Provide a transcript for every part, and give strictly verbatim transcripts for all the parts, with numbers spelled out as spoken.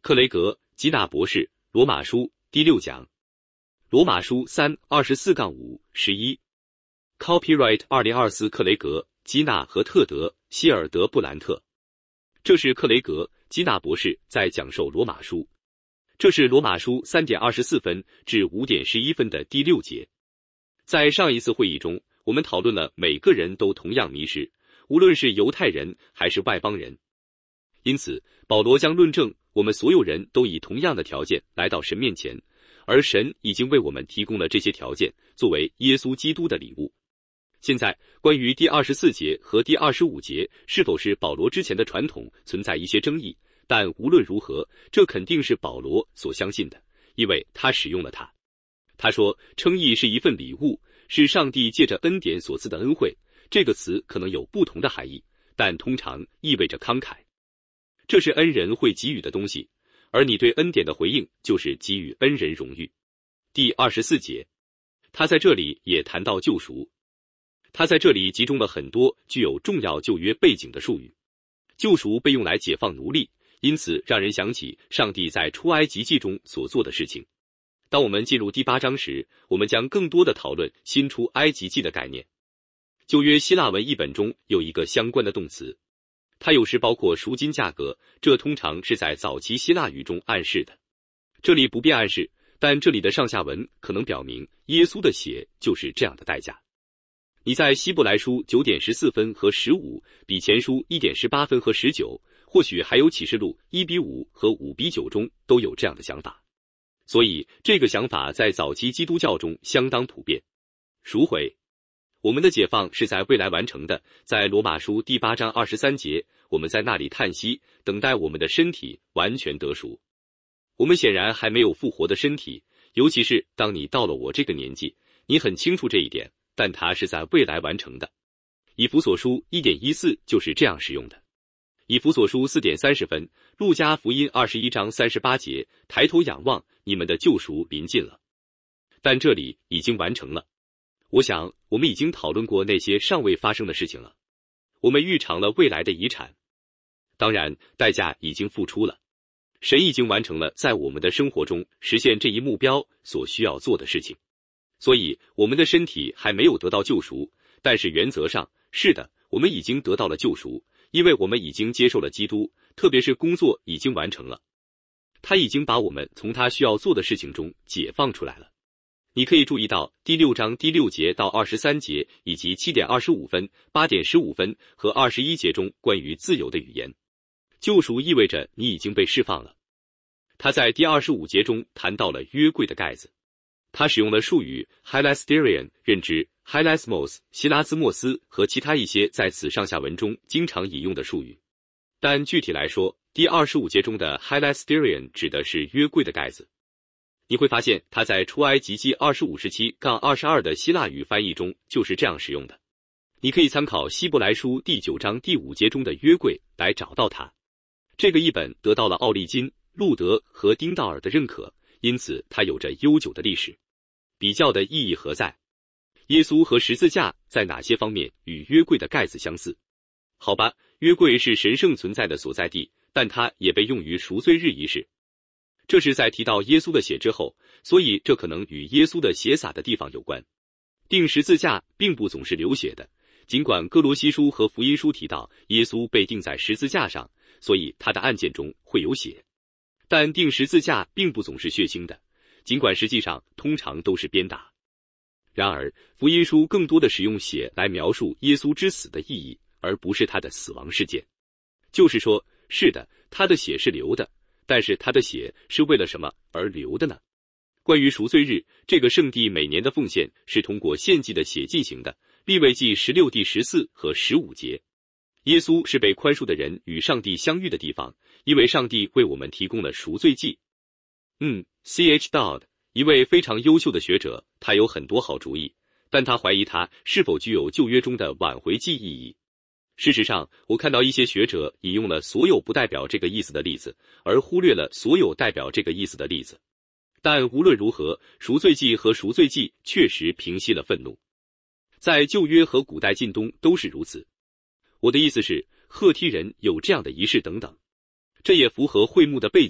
克雷格，基纳博士，罗马书第六讲。罗马书三二十四杠五十一。Copyright 二零二四克雷格、基纳和特德、希尔德布兰特。这是克雷格、基纳博士在讲授罗马书。这是罗马书三点二十四分至五点十一分的第六节。在上一次会议中，我们讨论了每个人都同样迷失，无论是犹太人还是外邦人。因此，保罗将论证我们所有人都以同样的条件来到神面前，而神已经为我们提供了这些条件，作为耶稣基督的礼物。现在，关于第二十四节和第二十五节是否是保罗之前的传统存在一些争议，但无论如何，这肯定是保罗所相信的，因为他使用了它。他说，称义是一份礼物，是上帝借着恩典所赐的恩惠。这个词可能有不同的含义，但通常意味着慷慨。这是恩人会给予的东西，而你对恩典的回应就是给予恩人荣誉。第二十四节，他在这里也谈到救赎。他在这里集中了很多具有重要旧约背景的术语。救赎被用来解放奴隶，因此让人想起上帝在出埃及记中所做的事情。当我们进入第八章时，我们将更多的讨论新出埃及记的概念。旧约希腊文译本中有一个相关的动词，它有时包括赎金价格，这通常是在早期希腊语中暗示的。这里不便暗示，但这里的上下文可能表明耶稣的血就是这样的代价。你在希伯来书九点十四分和十五比前书一点十八分和十九，或许还有启示录一比五和五比九中都有这样的想法。所以这个想法在早期基督教中相当普遍。赎回，我们的解放是在未来完成的。在罗马书第八章二十三节，我们在那里叹息，等待我们的身体完全得赎。我们显然还没有复活的身体，尤其是当你到了我这个年纪，你很清楚这一点，但它是在未来完成的。以弗所书 一点一四 就是这样使用的。以弗所书 四点三十分，路加福音二十一章三十八节，抬头仰望，你们的救赎临近了。但这里已经完成了。我想我们已经讨论过那些尚未发生的事情了。我们预尝了未来的遗产。当然，代价已经付出了。神已经完成了在我们的生活中实现这一目标所需要做的事情。所以我们的身体还没有得到救赎，但是原则上，是的，我们已经得到了救赎，因为我们已经接受了基督，特别是工作已经完成了。他已经把我们从他需要做的事情中解放出来了。你可以注意到第六章第六节到二十三节，以及七点二十五分、八点十五分和二十一节中关于自由的语言。救赎意味着你已经被释放了。他在第二十五节中谈到了约柜的盖子。他使用了术语 hilasterion 认知 hilasmos 希拉兹莫斯和其他一些在此上下文中经常引用的术语。但具体来说，第二十五节中的 hilasterion 指的是约柜的盖子。你会发现他在出埃及记二十五 十七杠二十二的希腊语翻译中就是这样使用的。你可以参考希伯来书第九章第五节中的约柜来找到它。这个译本得到了奥利金、路德和丁道尔的认可，因此它有着悠久的历史。比较的意义何在？耶稣和十字架在哪些方面与约柜的盖子相似？好吧，约柜是神圣存在的所在地，但它也被用于赎罪日仪式。这是在提到耶稣的血之后，所以这可能与耶稣的血洒的地方有关。钉十字架并不总是流血的，尽管哥罗西书和福音书提到耶稣被钉在十字架上，所以他的案件中会有血。但钉十字架并不总是血腥的，尽管实际上通常都是鞭打。然而，福音书更多的使用血来描述耶稣之死的意义，而不是他的死亡事件。就是说，是的，他的血是流的，但是他的血是为了什么而流的呢？关于赎罪日，这个圣地每年的奉献是通过献祭的血进行的，利未记十六第十四和十五节。耶稣是被宽恕的人与上帝相遇的地方，因为上帝为我们提供了赎罪祭。嗯 ，C H Dodd 一位非常优秀的学者，他有很多好主意，但他怀疑他是否具有旧约中的挽回祭意义。事实上，我看到一些学者引用了所有不代表这个意思的例子，而忽略了所有代表这个意思的例子。但无论如何，赎罪祭和赎罪祭确实平息了愤怒。在旧约和古代近东都是如此。我的意思是，赫梯人有这样的仪式等等。这也符合会幕的背景，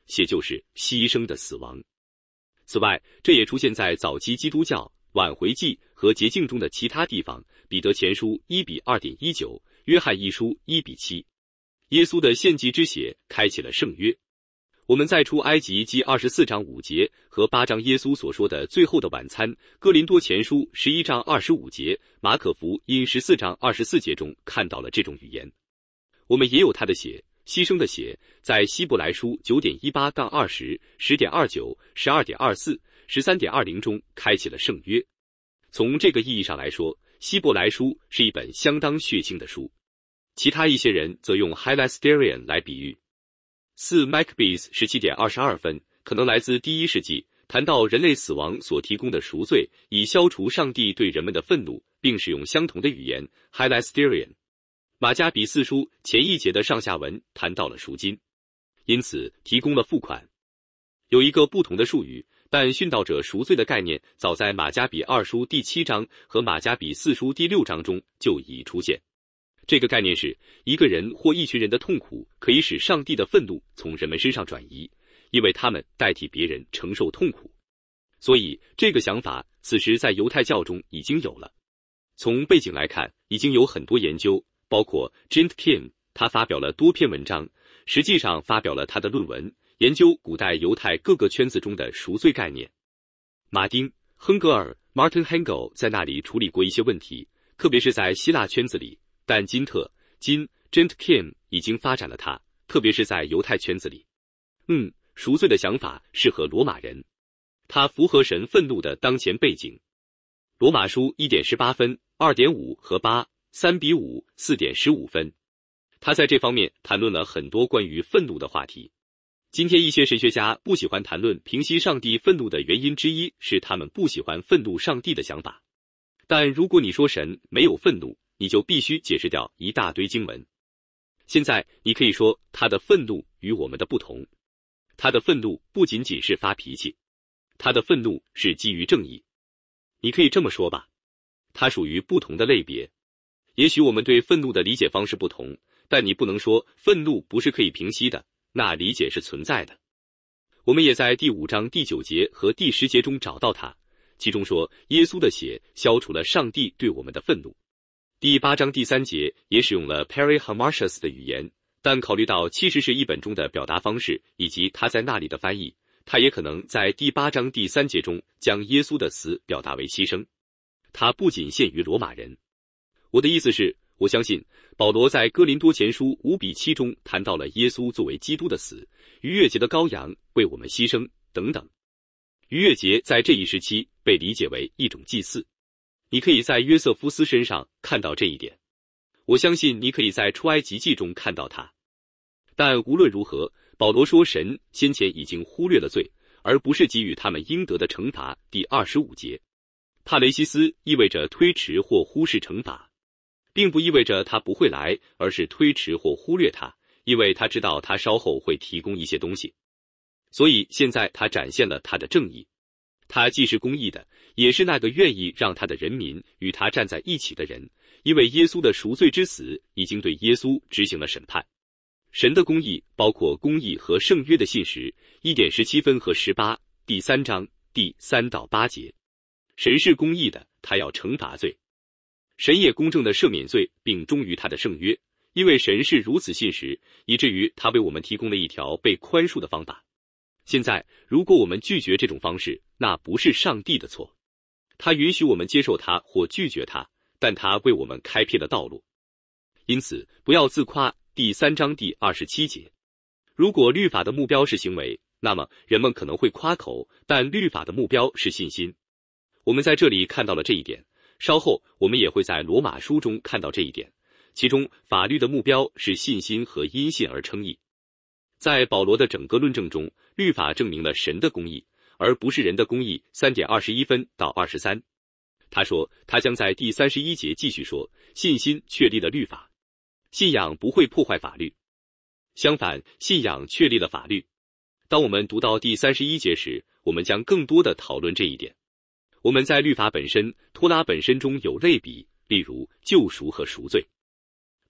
血就是牺牲的死亡。此外，这也出现在早期基督教挽回祭和洁净中的其他地方，彼得前书一比 二点一九， 约翰一书一比七。耶稣的献祭之血开启了圣约。我们在出埃及记二十四章五节和八章耶稣所说的最后的晚餐，哥林多前书十一章二十五节，马可福音十四章二十四节中看到了这种语言。我们也有他的血，牺牲的血，在希伯来书 九点一八到二十、十点二九、十二点二四、十三点二零中开启了圣约。从这个意义上来说，希伯来书是一本相当血腥的书。其他一些人则用 Hilasterian 来比喻。四 Maccabees 十七点二十二分，可能来自第一世纪，谈到人类死亡所提供的赎罪，以消除上帝对人们的愤怒，并使用相同的语言 Hilasterian。马加比四书前一节的上下文谈到了赎金，因此提供了付款。有一个不同的术语，但殉道者赎罪的概念早在马加比二书第七章和马加比四书第六章中就已出现。这个概念是，一个人或一群人的痛苦可以使上帝的愤怒从人们身上转移，因为他们代替别人承受痛苦。所以这个想法此时在犹太教中已经有了。从背景来看，已经有很多研究，包括 Jent Kim， 他发表了多篇文章，实际上发表了他的论文，研究古代犹太各个圈子中的赎罪概念。马丁·亨格尔 Martin Hengel 在那里处理过一些问题，特别是在希腊圈子里，但金特金 Jent Kim 已经发展了它，特别是在犹太圈子里。嗯，赎罪的想法适合罗马人，它符合神愤怒的当前背景。罗马书 一点十八分 二点五 和八 三比五 四点十五分。他在这方面谈论了很多关于愤怒的话题。今天一些神学家不喜欢谈论平息上帝愤怒的原因之一是他们不喜欢愤怒上帝的想法。但如果你说神没有愤怒，你就必须解释掉一大堆经文。现在你可以说他的愤怒与我们的不同。他的愤怒不仅仅是发脾气，他的愤怒是基于正义。你可以这么说吧，它属于不同的类别。也许我们对愤怒的理解方式不同，但你不能说愤怒不是可以平息的，那理解是存在的。我们也在第五章第九节和第十节中找到它，其中说耶稣的血消除了上帝对我们的愤怒。第八章第三节也使用了 Peri Hamartius 的语言，但考虑到七十士译本中的表达方式以及他在那里的翻译，他也可能在第八章第三节中将耶稣的死表达为牺牲。他不仅限于罗马人。我的意思是，我相信保罗在哥林多前书五比七中谈到了耶稣作为基督的死，逾越节的羔羊为我们牺牲等等。逾越节在这一时期被理解为一种祭祀。你可以在约瑟夫斯身上看到这一点，我相信你可以在出埃及记中看到它。但无论如何，保罗说神先前已经忽略了罪，而不是给予他们应得的惩罚。第二十五节，帕雷西斯意味着推迟或忽视惩罚，并不意味着他不会来，而是推迟或忽略他，因为他知道他稍后会提供一些东西。所以现在他展现了他的正义。他既是公义的，也是那个愿意让他的人民与他站在一起的人，因为耶稣的赎罪之死已经对耶稣执行了审判。神的公义包括公义和圣约的信实 一点十七分和十八，第三章第三到八节。神是公义的，他要惩罚罪。神也公正地赦免罪，并忠于他的圣约，因为神是如此信实，以至于他为我们提供了一条被宽恕的方法。现在，如果我们拒绝这种方式，那不是上帝的错。他允许我们接受它或拒绝它，但他为我们开辟了道路。因此，不要自夸。第三章第二十七节，如果律法的目标是行为，那么人们可能会夸口，但律法的目标是信心。我们在这里看到了这一点，稍后我们也会在罗马书中看到这一点，其中法律的目标是信心和因信而称义。在保罗的整个论证中，律法证明了神的公义，而不是人的公义。三点二十一分到二十三，他说他将在第三十一节继续说，信心确立了律法，信仰不会破坏法律，相反，信仰确立了法律。当我们读到第三十一节时，我们将更多的讨论这一点。我们在律法本身、托拉本身中有类比，例如救赎和赎罪。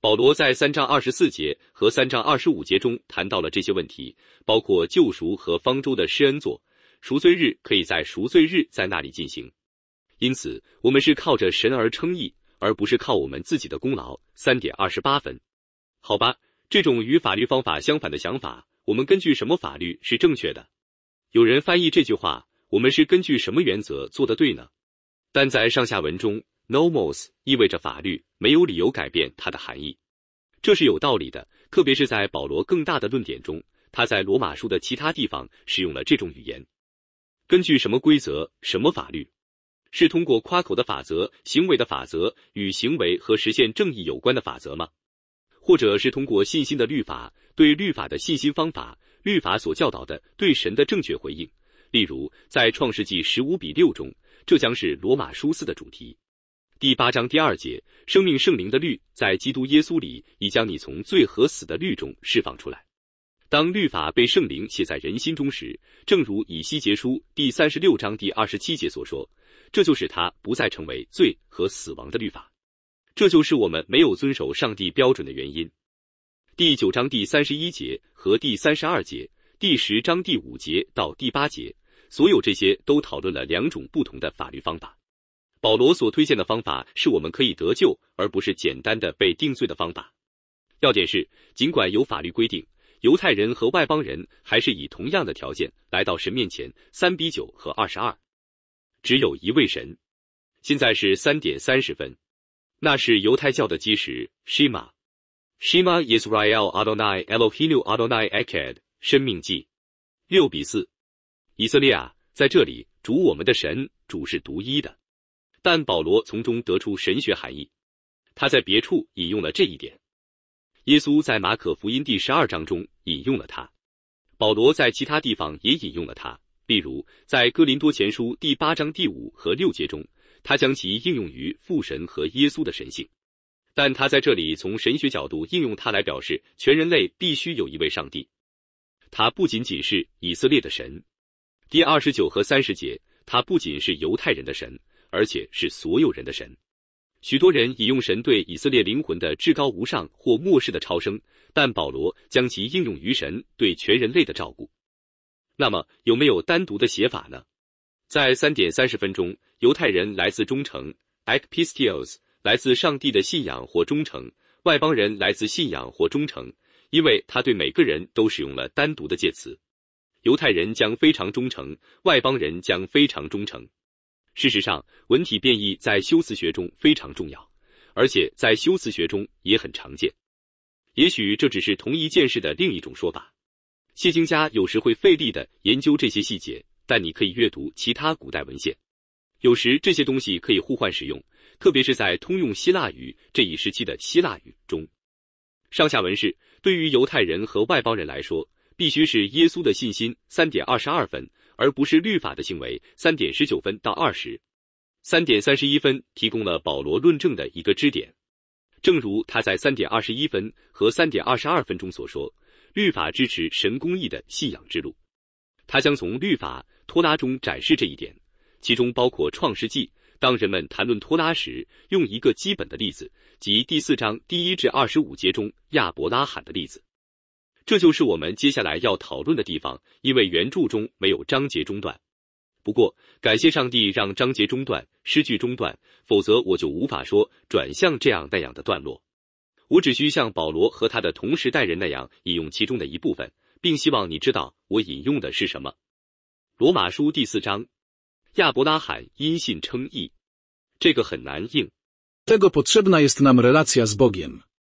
保罗在三章二十四节和三章二十五节中谈到了这些问题，包括救赎和方舟的施恩座，赎罪日可以在赎罪日在那里进行。因此，我们是靠着神而称义，而不是靠我们自己的功劳。三点二十八分。好吧，这种与法律方法相反的想法，我们根据什么法律是正确的？有人翻译这句话，我们是根据什么原则做得对呢？但在上下文中 ，nomos 意味着法律，没有理由改变它的含义。这是有道理的，特别是在保罗更大的论点中，他在罗马书的其他地方使用了这种语言。根据什么规则，什么法律？是通过夸口的法则、行为的法则，与行为和实现正义有关的法则吗？或者是通过信心的律法，对律法的信心方法，律法所教导的对神的正确回应？例如，在创世纪十五比六中，这将是罗马书四的主题。第八章第二节，生命圣灵的律在基督耶稣里已将你从罪和死的律中释放出来。当律法被圣灵写在人心中时，正如以西结书第三十六章第二十七节所说，这就使它不再成为罪和死亡的律法。这就是我们没有遵守上帝标准的原因。第九章第三十一节和第三十二节，第十章第五节到第八节，所有这些都讨论了两种不同的法律方法。保罗所推荐的方法是我们可以得救，而不是简单的被定罪的方法。要点是，尽管有法律规定，犹太人和外邦人还是以同样的条件来到神面前。三比九和二十二，只有一位神。现在是三点三十分。那是犹太教的基石 Shema Shema Yisrael Adonai Eloheinu Adonai Echad 申命记六比四。以色列啊，在这里主我们的神，主是独一的。但保罗从中得出神学含义，他在别处引用了这一点。耶稣在马可福音第十二章中引用了它，保罗在其他地方也引用了它，例如在哥林多前书第八章第五和六节中，他将其应用于父神和耶稣的神性。但他在这里从神学角度应用它来表示全人类必须有一位上帝，他不仅仅是以色列的神。第二十九和三十节，他不仅是犹太人的神，而且是所有人的神。许多人引用神对以色列灵魂的至高无上或末世的超生，但保罗将其应用于神对全人类的照顾。那么有没有单独的写法呢？在三点三十分钟，犹太人来自忠诚 ekpistios 来自上帝的信仰或忠诚，外邦人来自信仰或忠诚，因为他对每个人都使用了单独的介词。犹太人将非常忠诚，外邦人将非常忠诚。事实上，文体变异在修辞学中非常重要，而且在修辞学中也很常见。也许这只是同一件事的另一种说法。谢经家有时会费力地研究这些细节，但你可以阅读其他古代文献。有时这些东西可以互换使用，特别是在通用希腊语这一时期的希腊语中。上下文是，对于犹太人和外邦人来说，必须是耶稣的信心 三点二十二分，而不是律法的行为 三点十九分到二十。三点三十一分提供了保罗论证的一个支点。正如他在 三点二十一分和 三点二十二分中所说，律法支持神公义的信仰之路。他将从律法托拉中展示这一点，其中包括创世纪，当人们谈论托拉时，用一个基本的例子，即第四章第一至二十五节中亚伯拉罕的例子。这就是我们接下来要讨论的地方，因为原著中没有章节中断。不过，感谢上帝让章节中断、诗句中断，否则我就无法说转向这样那样的段落。我只需像保罗和他的同时代人那样引用其中的一部分，并希望你知道我引用的是什么。罗马书第四章，亚伯拉罕因信称义。这个很难应。 Tego potrzebna jest nam relacja z Bogiem.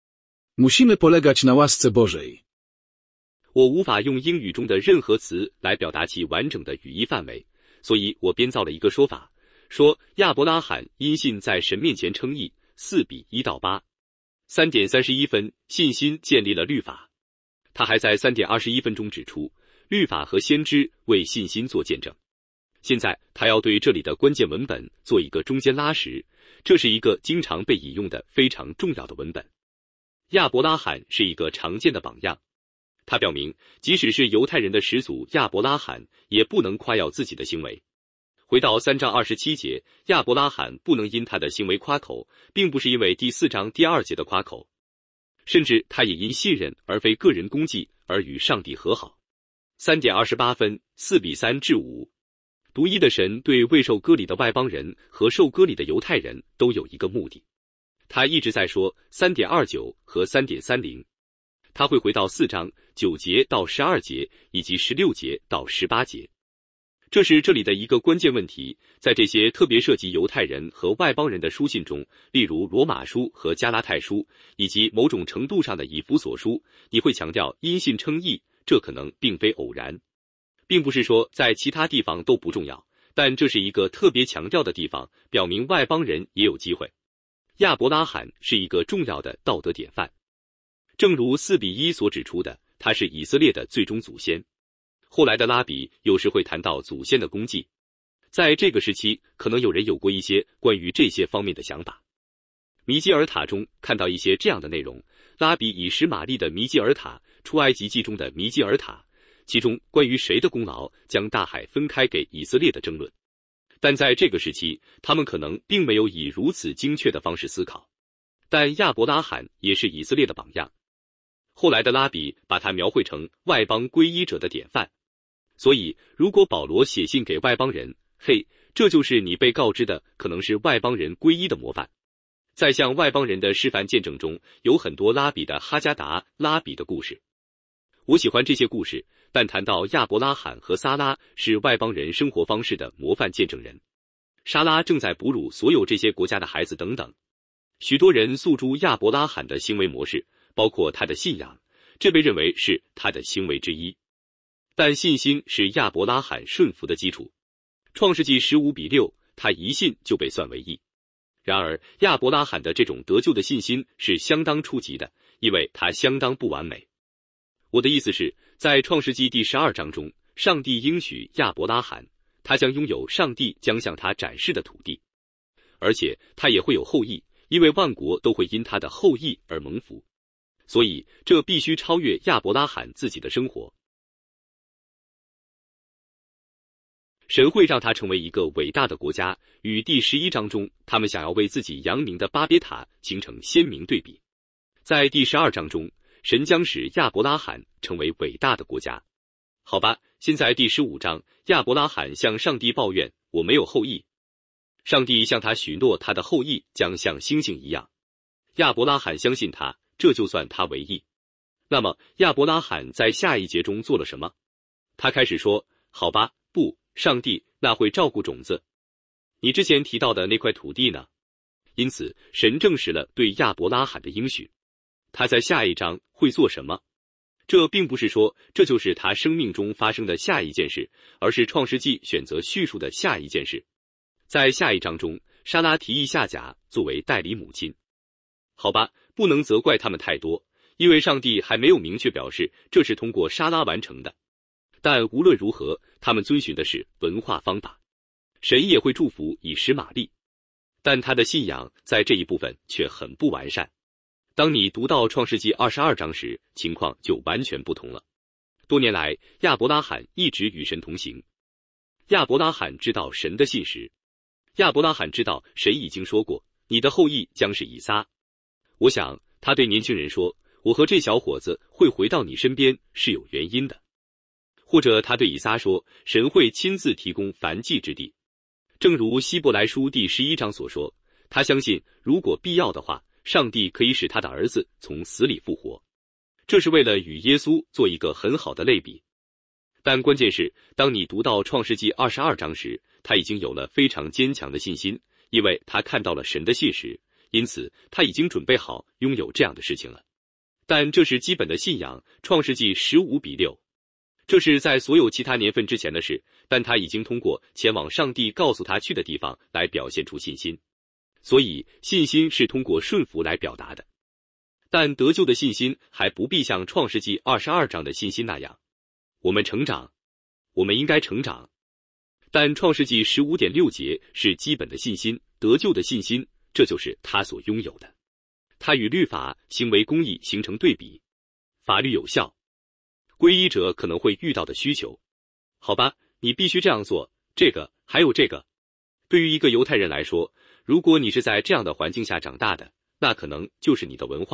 Musimy polegać na łasce Bożej. 我无法用英语中的任何词来表达其完整的语义范围，所以我编造了一个说法，说亚伯拉罕因信在神面前称义，四比一到八。三点三十一分，信心建立了律法。他还在三点二十一分中指出，律法和先知为信心做见证。现在他要对这里的关键文本做一个中间拉时，这是一个经常被引用的非常重要的文本。亚伯拉罕是一个常见的榜样。他表明，即使是犹太人的始祖亚伯拉罕，也不能夸耀自己的行为。回到三章二十七节，亚伯拉罕不能因他的行为夸口，并不是因为第四章第二节的夸口。 甚至他也因信任而非个人功绩而与上帝和好。三点二十八分，四比三至五。独一的神对未受割礼的外邦人和受割礼的犹太人都有一个目的。他一直在说 三点二九 和 三点三零， 他会回到四章九节到十二节以及十六节到十八节。这是这里的一个关键问题，在这些特别涉及犹太人和外邦人的书信中，例如罗马书和加拉太书，以及某种程度上的以弗所书，你会强调因信称义，这可能并非偶然，并不是说在其他地方都不重要，但这是一个特别强调的地方，表明外邦人也有机会。亚伯拉罕是一个重要的道德典范，正如四比一所指出的，他是以色列的最终祖先。后来的拉比有时会谈到祖先的功绩，在这个时期，可能有人有过一些关于这些方面的想法。弥基尔塔中看到一些这样的内容，拉比以实玛利的弥基尔塔，出埃及记中的弥基尔塔，其中关于谁的功劳将大海分开给以色列的争论。但在这个时期，他们可能并没有以如此精确的方式思考。但亚伯拉罕也是以色列的榜样，后来的拉比把他描绘成外邦皈依者的典范。所以，如果保罗写信给外邦人，嘿，这就是你被告知的可能是外邦人皈依的模范。在向外邦人的示范见证中，有很多拉比的哈加达、拉比的故事。我喜欢这些故事，但谈到亚伯拉罕和撒拉是外邦人生活方式的模范见证人。撒拉正在哺乳所有这些国家的孩子等等。许多人诉诸亚伯拉罕的行为模式，包括他的信仰，这被认为是他的行为之一。但信心是亚伯拉罕顺服的基础。创世纪十五比六，他一信就被算为义。然而，亚伯拉罕的这种得救的信心是相当初级的，因为他相当不完美。我的意思是，在创世纪第十二章中，上帝应许亚伯拉罕，他将拥有上帝将向他展示的土地，而且他也会有后裔，因为万国都会因他的后裔而蒙福。所以，这必须超越亚伯拉罕自己的生活。神会让他成为一个伟大的国家，与第十一章中他们想要为自己扬名的巴别塔形成鲜明对比。在第十二章中，神将使亚伯拉罕成为伟大的国家。好吧，现在第十五章，亚伯拉罕向上帝抱怨，我没有后裔。上帝向他许诺他的后裔将像星星一样。亚伯拉罕相信他，这就算他为义。那么亚伯拉罕在下一节中做了什么？他开始说，好吧，不，上帝那会照顾种子。你之前提到的那块土地呢？因此，神证实了对亚伯拉罕的应许。他在下一章会做什么？这并不是说这就是他生命中发生的下一件事，而是创世纪选择叙述的下一件事。在下一章中，莎拉提议夏甲作为代理母亲。好吧，不能责怪他们太多，因为上帝还没有明确表示这是通过莎拉完成的。但无论如何，他们遵循的是文化方法。神也会祝福以实玛利，但他的信仰在这一部分却很不完善。当你读到创世纪二十二章时，情况就完全不同了。多年来，亚伯拉罕一直与神同行。亚伯拉罕知道神的信实。亚伯拉罕知道神已经说过，你的后裔将是以撒。我想他对年轻人说，我和这小伙子会回到你身边是有原因的。或者他对以撒说，神会亲自提供燔祭之地。正如希伯来书第十一章所说，他相信如果必要的话，上帝可以使他的儿子从死里复活。这是为了与耶稣做一个很好的类比。但关键是，当你读到创世纪二十二章时，他已经有了非常坚强的信心，因为他看到了神的信实，因此他已经准备好拥有这样的事情了。但这是基本的信仰，创世纪十五比六。这是在所有其他年份之前的事，但他已经通过前往上帝告诉他去的地方来表现出信心。所以信心是通过顺服来表达的。但得救的信心还不必像创世纪二十二章的信心那样。我们成长，我们应该成长。但创世纪十五点六节是基本的信心，得救的信心，这就是他所拥有的。他与律法、行为公义形成对比。法律有效。皈依者可能会遇到的需求。好吧，你必须这样做，这个，还有这个。对于一个犹太人来说，如果你是在这样的环境下长大的，那可能就是你的文化，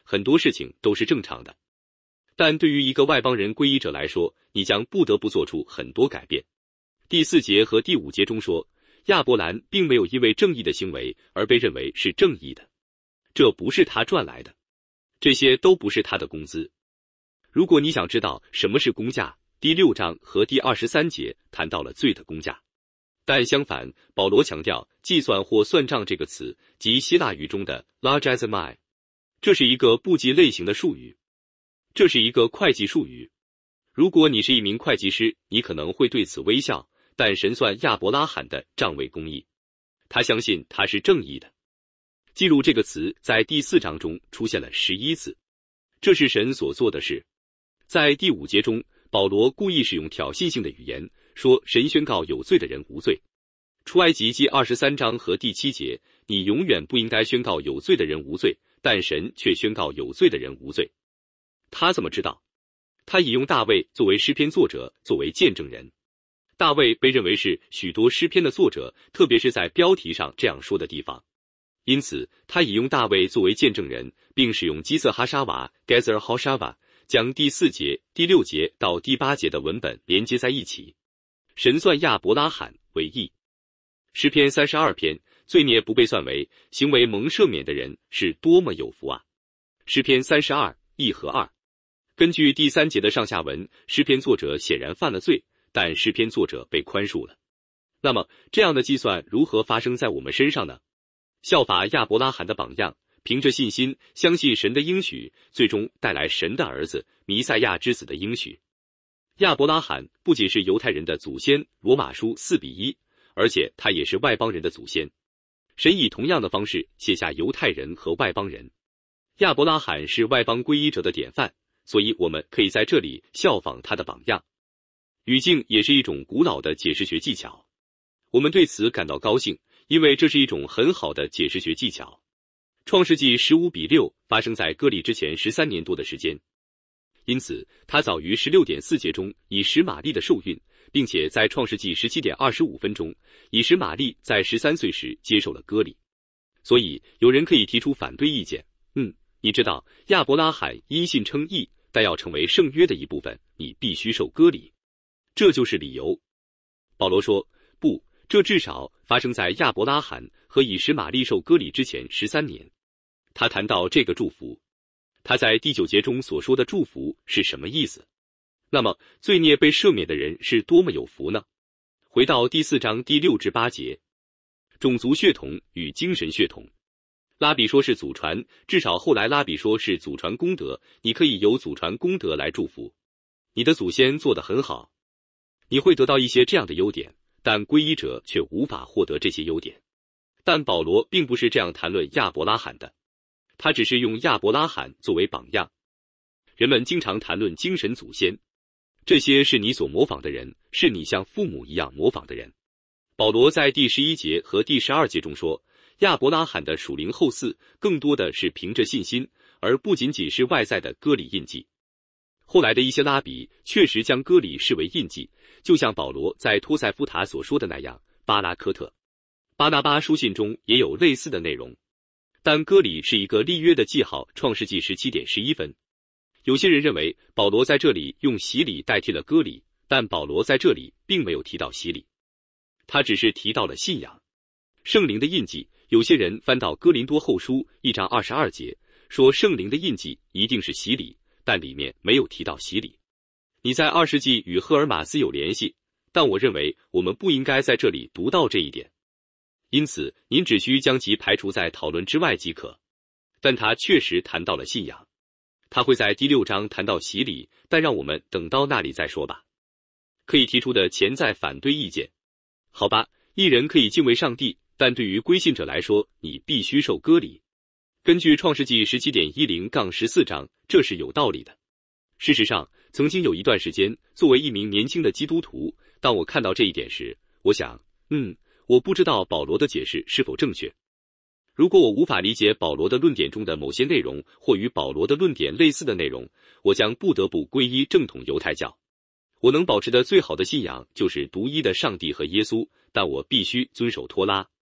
很多事情都是正常的。但对于一个外邦人皈依者来说，你将不得不做出很多改变。第四节和第五节中说，亚伯兰并没有因为正义的行为而被认为是正义的，这不是他赚来的，这些都不是他的工资。如果你想知道什么是工价，第六章和第二十三节谈到了罪的工价。但相反，保罗强调计算或算账这个词，即希腊语中的 logizomai， 这是一个不计类型的术语，这是一个会计术语。如果你是一名会计师，你可能会对此微笑，但神算亚伯拉罕的账为公义，他相信他是正义的。记录这个词在第四章中出现了十一次，这是神所做的事。在第五节中，保罗故意使用挑衅性的语言，说神宣告有罪的人无罪。出埃及记二十三章和第七节，你永远不应该宣告有罪的人无罪，但神却宣告有罪的人无罪。他怎么知道？他引用大卫作为诗篇作者，作为见证人。大卫被认为是许多诗篇的作者，特别是在标题上这样说的地方。因此，他引用大卫作为见证人，并使用基色哈沙瓦 Gezer Hoshava 将第四节、第六节到第八节的文本连接在一起。神算亚伯拉罕为义。诗篇三十二篇，罪孽不被算为，行为蒙赦免的人是多么有福啊！诗篇三十二一和二。根据第三节的上下文，诗篇作者显然犯了罪，但诗篇作者被宽恕了。那么，这样的计算如何发生在我们身上呢？效法亚伯拉罕的榜样，凭着信心相信神的应许，最终带来神的儿子弥赛亚之子的应许。亚伯拉罕不仅是犹太人的祖先，罗马书四比一，而且他也是外邦人的祖先。神以同样的方式写下犹太人和外邦人。亚伯拉罕是外邦皈依者的典范，所以我们可以在这里效仿他的榜样。语境也是一种古老的解释学技巧，我们对此感到高兴，因为这是一种很好的解释学技巧。创世纪十五比六发生在割礼之前十三年多的时间，因此他早于十六点四节中以实玛利的受孕，并且在创世纪十七点二十五分中，以实玛利在十三岁时接受了割礼。所以有人可以提出反对意见，嗯，你知道亚伯拉罕因信称义，但要成为圣约的一部分，你必须受割礼。这就是理由。保罗说，不，这至少发生在亚伯拉罕和以实玛利受割礼之前十三年。他谈到这个祝福，他在第九节中所说的祝福是什么意思？那么罪孽被赦免的人是多么有福呢？回到第四章第六至八节，种族血统与精神血统。拉比说是祖传，至少后来拉比说是祖传功德，你可以由祖传功德来祝福。你的祖先做得很好，你会得到一些这样的优点，但皈依者却无法获得这些优点。但保罗并不是这样谈论亚伯拉罕的，他只是用亚伯拉罕作为榜样。人们经常谈论精神祖先，这些是你所模仿的人，是你像父母一样模仿的人。保罗在第十一节和第十二节中说，亚伯拉罕的属灵后嗣更多的是凭着信心，而不仅仅是外在的割礼印记。后来的一些拉比确实将割礼视为印记，就像保罗在托塞夫塔所说的那样，巴拉科特、巴拿巴书信中也有类似的内容。但割礼是一个立约的记号，创世纪十七点十一分。有些人认为保罗在这里用洗礼代替了割礼，但保罗在这里并没有提到洗礼，他只是提到了信仰。圣灵的印记，有些人翻到哥林多后书一章二十二节，说圣灵的印记一定是洗礼，但里面没有提到洗礼。你在二世纪与赫尔马斯有联系，但我认为我们不应该在这里读到这一点。因此，您只需将其排除在讨论之外即可。但他确实谈到了信仰，他会在第六章谈到洗礼，但让我们等到那里再说吧。可以提出的潜在反对意见，好吧，一人可以敬畏上帝，但对于归信者来说，你必须受割礼。根据创世纪十七点一零杠十四章，这是有道理的。事实上，曾经有一段时间，作为一名年轻的基督徒，当我看到这一点时，我想，嗯，我不知道保罗的解释是否正确。如果我无法理解保罗的论点中的某些内容，或与保罗的论点类似的内容，我将不得不皈依正统犹太教。我能保持的最好的信仰就是独一的上帝和耶稣，但我必须遵守托拉。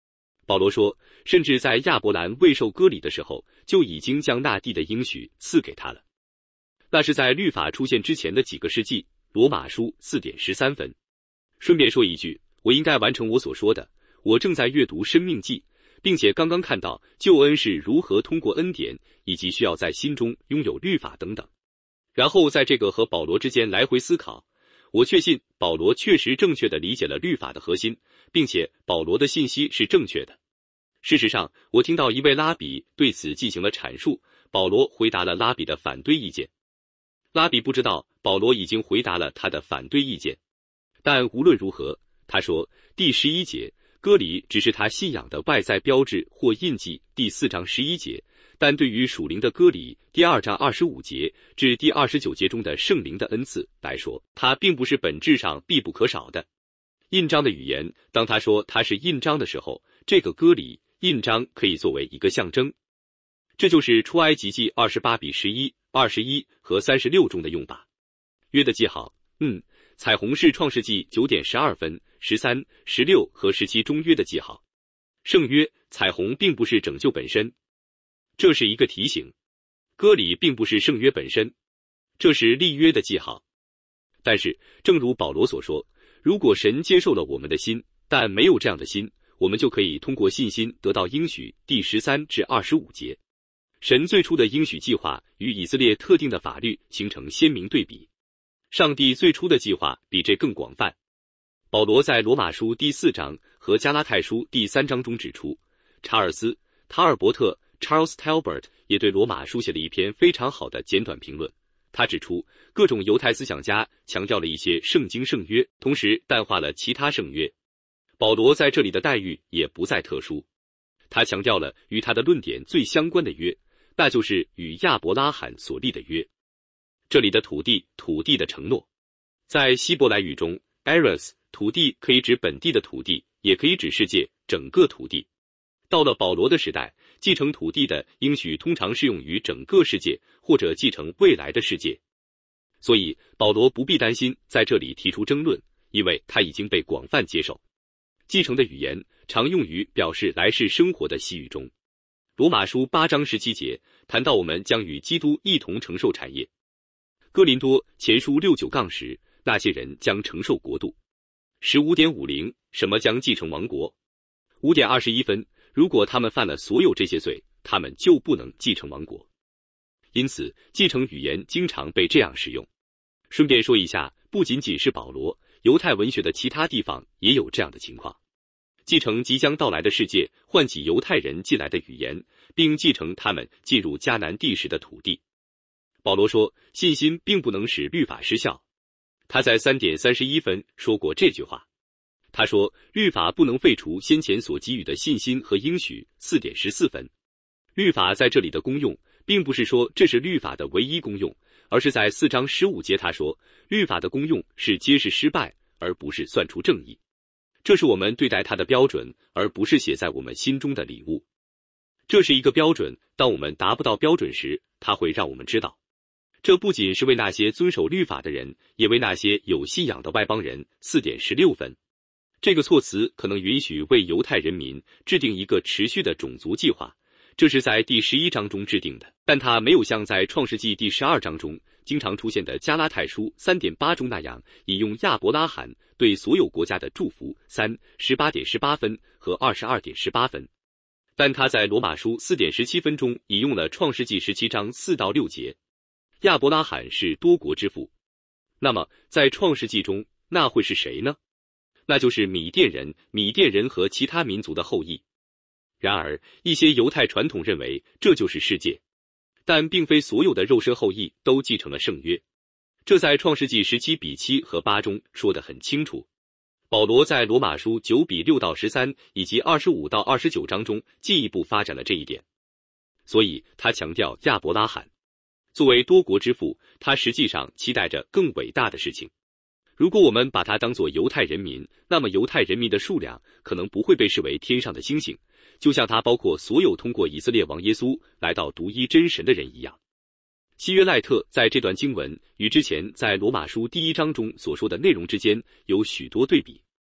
保罗说，甚至在亚伯兰未受割礼的时候，就已经将那地的应许赐给他了。那是在律法出现之前的几个世纪。罗马书 四点十三 分。顺便说一句，我应该完成我所说的，我正在阅读申命记，并且刚刚看到救恩是如何通过恩典，以及需要在心中拥有律法等等。然后在这个和保罗之间来回思考，我确信保罗确实正确地理解了律法的核心，并且保罗的信息是正确的。事实上，我听到一位拉比对此进行了阐述，保罗回答了拉比的反对意见。拉比不知道保罗已经回答了他的反对意见，但无论如何，他说第十一节，割礼只是他信仰的外在标志或印记，第四章十一节，但对于属灵的割礼，第二章二十五节至第二十九节中的圣灵的恩赐来说，它并不是本质上必不可少的。印章的语言，当他说它是印章的时候，这个割礼印章可以作为一个象征。这就是出埃及记二十八比十一、二十一和三十六中的用法。约的记号，嗯，彩虹是创世纪九点十二分、十三、十六和十七中约的记号。圣约，彩虹并不是拯救本身，这是一个提醒。割礼并不是圣约本身，这是立约的记号。但是，正如保罗所说，如果神接受了我们的心，但没有这样的心，我们就可以通过信心得到应许，第十三至二十五节。神最初的应许计划与以色列特定的法律形成鲜明对比。上帝最初的计划比这更广泛。保罗在罗马书第四章和加拉太书第三章中指出，查尔斯·塔尔伯特 Charles Talbert 也对罗马书写了一篇非常好的简短评论。他指出，各种犹太思想家强调了一些圣经圣约，同时淡化了其他圣约。保罗在这里的待遇也不再特殊，他强调了与他的论点最相关的约，那就是与亚伯拉罕所立的约。这里的土地，土地的承诺，在希伯来语中 eros 土地可以指本地的土地，也可以指世界整个土地。到了保罗的时代，继承土地的应许通常适用于整个世界，或者继承未来的世界。所以保罗不必担心在这里提出争论，因为他已经被广泛接受。继承的语言常用于表示来世生活的西语中。罗马书八章十七节谈到我们将与基督一同承受产业。哥林多前书六九杠时，那些人将承受国度。十五点五零，什么将继承王国？五点二十一分，如果他们犯了所有这些罪，他们就不能继承王国。因此，继承语言经常被这样使用。顺便说一下，不仅仅是保罗，犹太文学的其他地方也有这样的情况。继承即将到来的世界，唤起犹太人进来的语言，并继承他们进入迦南地时的土地。保罗说，信心并不能使律法失效。他在 三点三十一分说过这句话。他说，律法不能废除先前所给予的信心和应许 四点十四分。律法在这里的功用，并不是说这是律法的唯一功用，而是在四章十五节他说，律法的功用是揭示失败，而不是算出正义。这是我们对待它的标准，而不是写在我们心中的礼物。这是一个标准，当我们达不到标准时，它会让我们知道。这不仅是为那些遵守律法的人，也为那些有信仰的外邦人 四点十六分。这个措辞可能允许为犹太人民制定一个持续的种族计划，这是在第十一章中制定的，但它没有像在创世纪第十二章中经常出现的加拉太书 三点八 中那样引用亚伯拉罕对所有国家的祝福 三 十八点十八分和 二十二点十八分。但他在罗马书 四点十七分中引用了创世纪十七章四到六节。亚伯拉罕是多国之父。那么在创世纪中，那会是谁呢？那就是米甸人，米甸人和其他民族的后裔。然而，一些犹太传统认为这就是世界，但并非所有的肉身后裔都继承了圣约。这在创世纪十七比七和八中说得很清楚。保罗在罗马书九比六到十三以及二十五到二十九章中进一步发展了这一点。所以他强调亚伯拉罕作为多国之父，他实际上期待着更伟大的事情。如果我们把他当作犹太人民，那么犹太人民的数量可能不会被视为天上的星星，就像他包括所有通过以色列王耶稣来到独一真神的人一样。希约赖特在这段经文与之前在罗马书第一章中所说的内容之间有许多对比。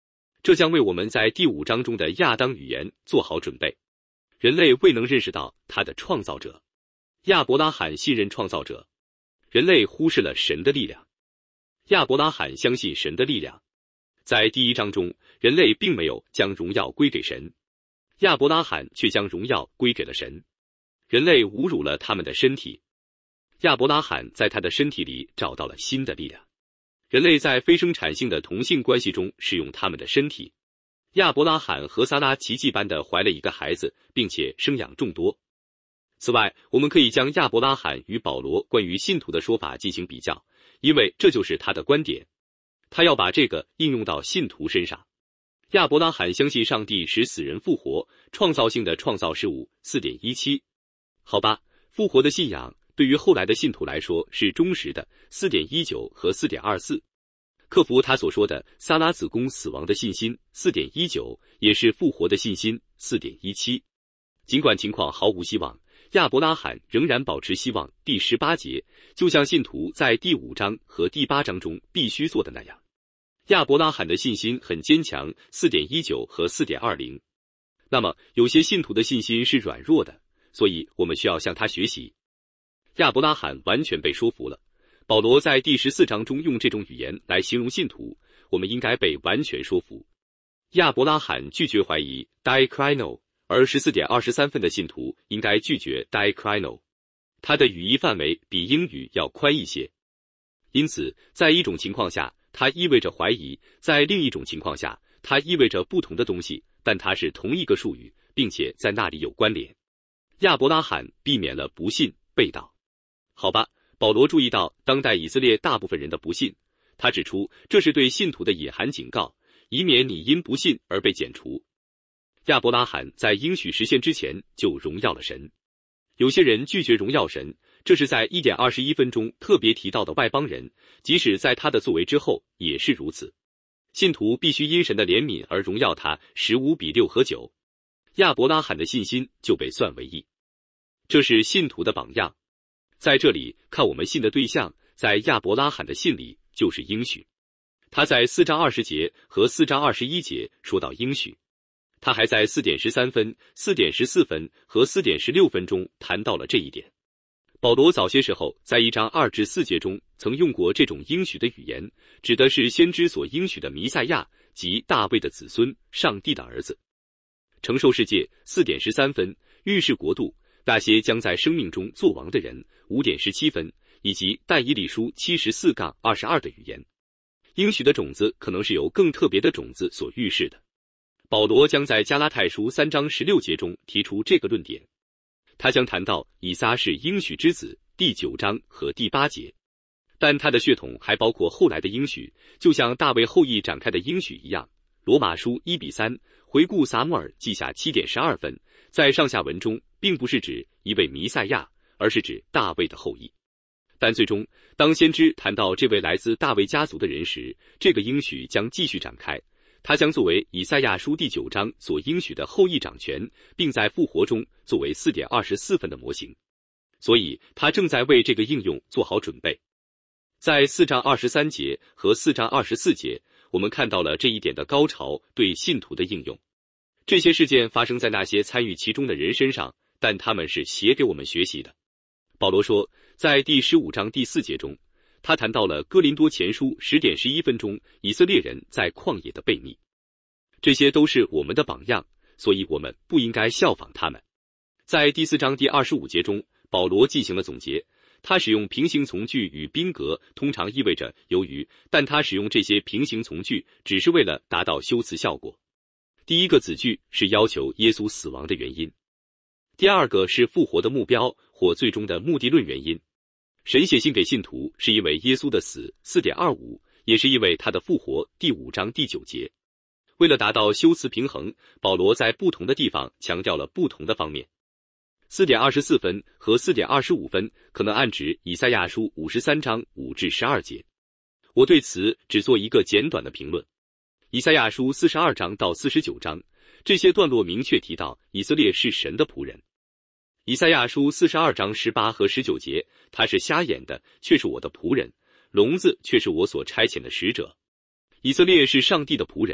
这将为我们在第五章中的亚当语言做好准备。人类未能认识到他的创造者。亚伯拉罕信任创造者，人类忽视了神的力量。亚伯拉罕相信神的力量。在第一章中，人类并没有将荣耀归给神，亚伯拉罕却将荣耀归给了神。人类侮辱了他们的身体，亚伯拉罕在他的身体里找到了新的力量。人类在非生产性的同性关系中使用他们的身体，亚伯拉罕和撒拉奇迹般的怀了一个孩子，并且生养众多。此外，我们可以将亚伯拉罕与保罗关于信徒的说法进行比较，因为这就是他的观点。他要把这个应用到信徒身上。亚伯拉罕相信上帝使死人复活，创造性的创造事物 四点一七。 好吧，复活的信仰对于后来的信徒来说是忠实的 四点一九 和 四点二四。 克服他所说的撒拉子宫死亡的信心 四点一九 也是复活的信心 四点一七。 尽管情况毫无希望，亚伯拉罕仍然保持希望。第十八节，就像信徒在第五章和第八章中必须做的那样，亚伯拉罕的信心很坚强 四点一九 和 四点二零。 那么有些信徒的信心是软弱的，所以我们需要向他学习。亚伯拉罕完全被说服了。保罗在第十四章中用这种语言来形容信徒，我们应该被完全说服。亚伯拉罕拒绝怀疑 diakrino， 而 十四点二十三 分的信徒应该拒绝 diakrino。 它的语义范围比英语要宽一些，因此在一种情况下它意味着怀疑，在另一种情况下它意味着不同的东西，但它是同一个术语，并且在那里有关联。亚伯拉罕避免了不信背道。好吧，保罗注意到当代以色列大部分人的不信，他指出这是对信徒的隐含警告，以免你因不信而被剪除。亚伯拉罕在应许实现之前就荣耀了神。有些人拒绝荣耀神，这是在 一点二十一 分中特别提到的外邦人，即使在他的作为之后也是如此。信徒必须因神的怜悯而荣耀他，十五比六和九。亚伯拉罕的信心就被算为义。这是信徒的榜样。在这里看我们信的对象，在亚伯拉罕的信里就是应许。他在四章二十节和四章二十一节说到应许，他还在 四点十三 分、四点十四 分和 四点十六 分中谈到了这一点。保罗早些时候在一章二至四节中曾用过这种应许的语言，指的是先知所应许的弥赛亚及大卫的子孙，上帝的儿子。承受世界 四点十三 分，预示国度，那些将在生命中作王的人 五点十七 分，以及但以理书 七十四杠二十二 的语言。应许的种子可能是由更特别的种子所预示的。保罗将在加拉太书三章十六节中提出这个论点。他将谈到以撒是应许之子第九章和第八节，但他的血统还包括后来的应许，就像大卫后裔展开的应许一样。罗马书一比三，回顾撒母耳记下 七点十二 分，在上下文中并不是指一位弥赛亚，而是指大卫的后裔。但最终当先知谈到这位来自大卫家族的人时，这个应许将继续展开，他将作为以赛亚书第九章所应许的后裔掌权，并在复活中作为 四点二十四 分的模型。所以他正在为这个应用做好准备。在四章二十三节和四章二十四节，我们看到了这一点的高潮对信徒的应用。这些事件发生在那些参与其中的人身上，但他们是写给我们学习的。保罗说，在第十五章第四节中，他谈到了哥林多前书 十点十一 分中以色列人在旷野的悖逆。这些都是我们的榜样，所以我们不应该效仿他们。在第四章第二十五节中，保罗进行了总结。他使用平行从句与宾格，通常意味着由于，但他使用这些平行从句只是为了达到修辞效果。第一个子句是要求耶稣死亡的原因，第二个是复活的目标或最终的目的论原因。神写信给信徒是因为耶稣的死 四点二五， 也是因为他的复活第五章第九节。为了达到修辞平衡，保罗在不同的地方强调了不同的方面。四点二十四 分和 四点二十五 分可能暗指以赛亚书五十三章五至十二节。我对此只做一个简短的评论。以赛亚书四十二章到四十九章，这些段落明确提到以色列是神的仆人。以赛亚书四十二章十八和十九节，他是瞎眼的，却是我的仆人；聋子却是我所差遣的使者。以色列是上帝的仆人，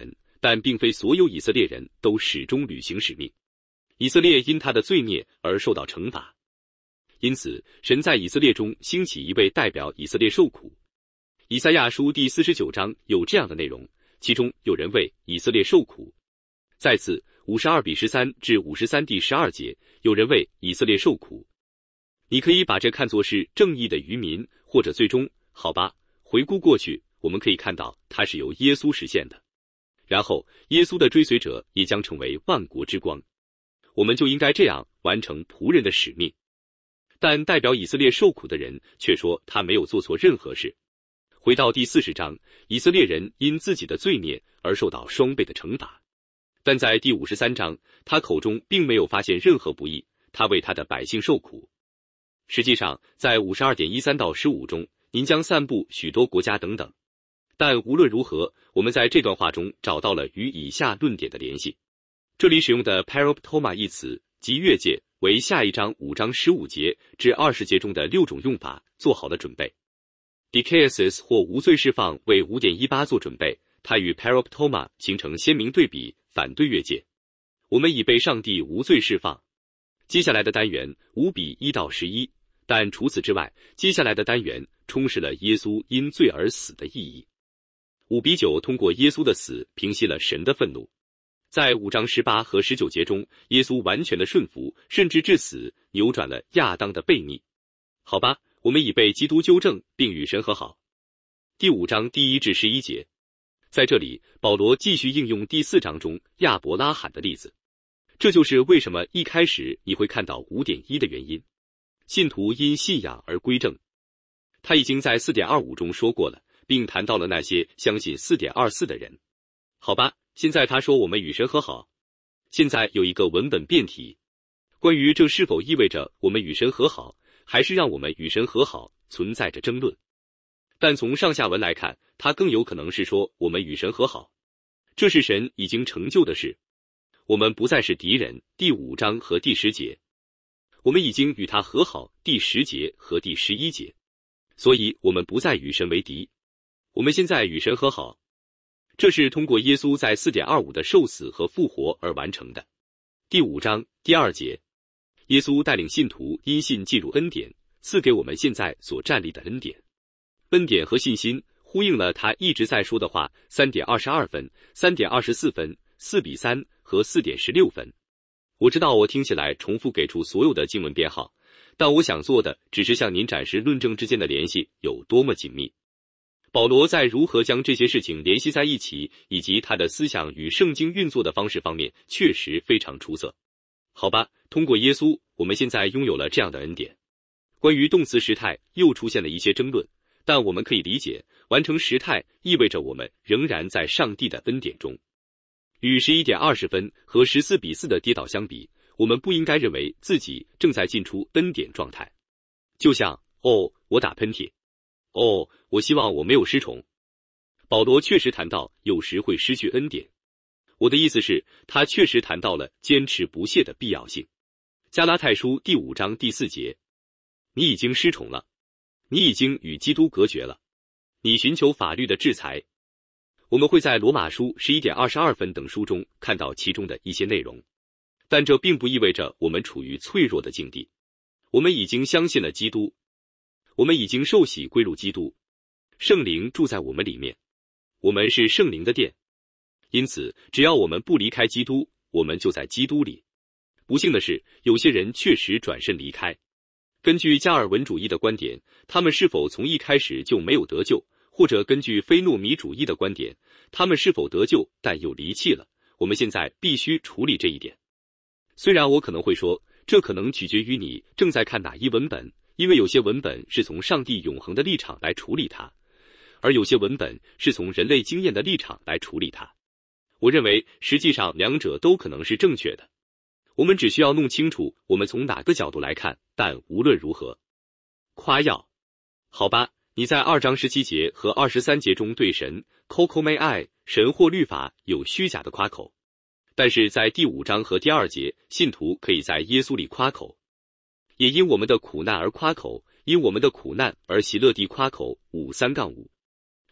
但并非所有以色列人都始终履行使命。以色列因他的罪孽而受到惩罚，因此神在以色列中兴起一位代表以色列受苦。以赛亚书第四十九章有这样的内容，其中有人为以色列受苦。再次五十二比十三至五十三第十二节，有人为以色列受苦。你可以把这看作是正义的渔民，或者最终，好吧，回顾过去，我们可以看到它是由耶稣实现的。然后耶稣的追随者也将成为万国之光，我们就应该这样完成仆人的使命。但代表以色列受苦的人却说他没有做错任何事。回到第四十章，以色列人因自己的罪孽而受到双倍的惩罚。但在第五十三章，他口中并没有发现任何不义，他为他的百姓受苦。实际上，在 五十二点一三到十五中，您将散布许多国家等等。但无论如何，我们在这段话中找到了与以下论点的联系。这里使用的 paroptoma 一词即越界，为下一章五章十五节至二十节中的六种用法做好了准备。dikaiosis 或无罪释放为 五点一八 做准备，它与 paroptoma 形成鲜明对比，反对越界。我们已被上帝无罪释放。接下来的单元五比一到十一，但除此之外，接下来的单元充实了耶稣因罪而死的意义。五比九通过耶稣的死平息了神的愤怒。在五章十八和十九节中，耶稣完全的顺服，甚至至死，扭转了亚当的悖逆。好吧，我们已被基督纠正，并与神和好。第五章第一至十一节，在这里，保罗继续应用第四章中亚伯拉罕的例子。这就是为什么一开始你会看到 五点一 的原因。信徒因信仰而归正。他已经在 四点二五 中说过了，并谈到了那些相信 四点二四 的人。好吧，现在他说我们与神和好。现在有一个文本辩题，关于这是否意味着我们与神和好，还是让我们与神和好，存在着争论。但从上下文来看，它更有可能是说我们与神和好，这是神已经成就的事。我们不再是敌人，第五章和第十节。我们已经与他和好，第十节和第十一节。所以我们不再与神为敌，我们现在与神和好。这是通过耶稣在 四点二五 的受死和复活而完成的。第五章第二节，耶稣带领信徒因信进入恩典，赐给我们现在所站立的恩典。恩典和信心呼应了他一直在说的话 三点二十二 分 三点二十四 分四比三和 四点十六 分。我知道我听起来重复给出所有的经文编号，但我想做的只是向您展示论证之间的联系有多么紧密。保罗在如何将这些事情联系在一起，以及他的思想与圣经运作的方式方面确实非常出色。好吧，通过耶稣，我们现在拥有了这样的恩典。关于动词时态又出现了一些争论，但我们可以理解，完成时态意味着我们仍然在上帝的恩典中。与 十一点二十 分和十四比四的跌倒相比，我们不应该认为自己正在进出恩典状态。就像，哦，我打喷嚏。哦，我希望我没有失宠。保罗确实谈到有时会失去恩典。我的意思是，他确实谈到了坚持不懈的必要性。加拉太书第五章第四节，你已经失宠了，你已经与基督隔绝了，你寻求法律的制裁。我们会在罗马书 十一点二十二 分等书中看到其中的一些内容，但这并不意味着我们处于脆弱的境地。我们已经相信了基督，我们已经受洗归入基督，圣灵住在我们里面，我们是圣灵的殿。因此，只要我们不离开基督，我们就在基督里。不幸的是，有些人确实转身离开。根据加尔文主义的观点，他们是否从一开始就没有得救？或者根据非诺米主义的观点，他们是否得救但又离弃了？我们现在必须处理这一点。虽然我可能会说，这可能取决于你正在看哪一文本，因为有些文本是从上帝永恒的立场来处理它，而有些文本是从人类经验的立场来处理它。我认为实际上两者都可能是正确的。我们只需要弄清楚我们从哪个角度来看，但无论如何，夸耀，好吧，你在二章十七节和二十三节中对神 kokomai 神或律法有虚假的夸口，但是在第五章和第二节，信徒可以在耶稣里夸口，也因我们的苦难而夸口，因我们的苦难而喜乐地夸口 五 三 五。